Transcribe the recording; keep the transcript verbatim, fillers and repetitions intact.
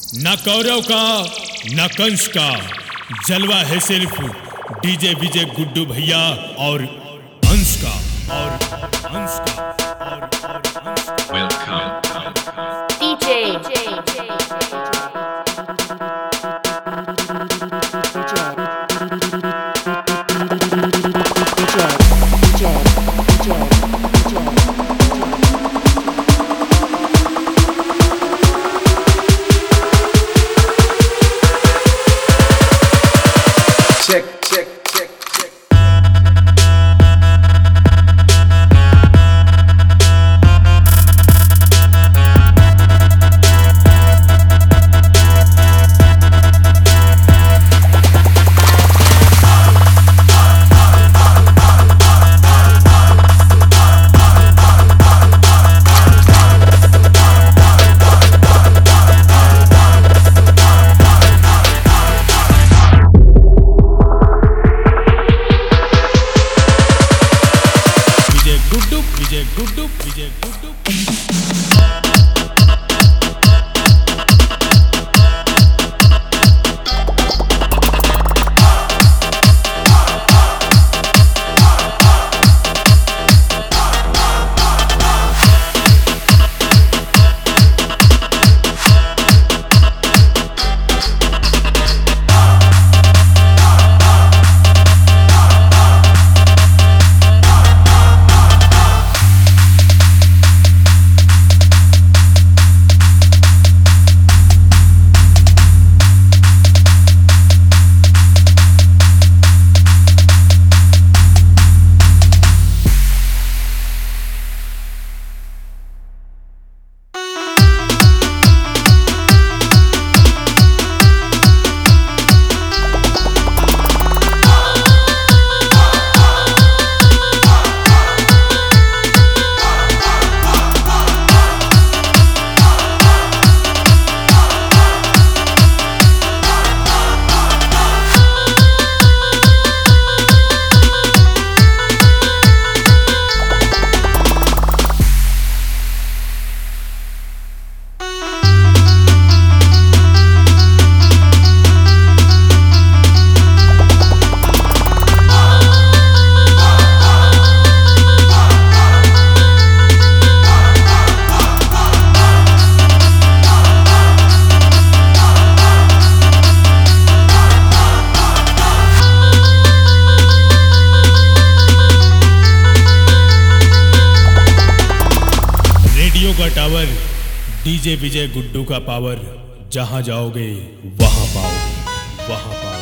ना कौरव का ना कंस का, जलवा है सिर्फ डीजे विजय गुड्डू भैया और अंश का और अंश का और अंश का। DJ Check, check, check, check. Vijay Guddu Vijay Guddu का टावर, डीजे विजय गुड्डू का पावर, जहां जाओगे वहां पाओगे वहां पाओगे।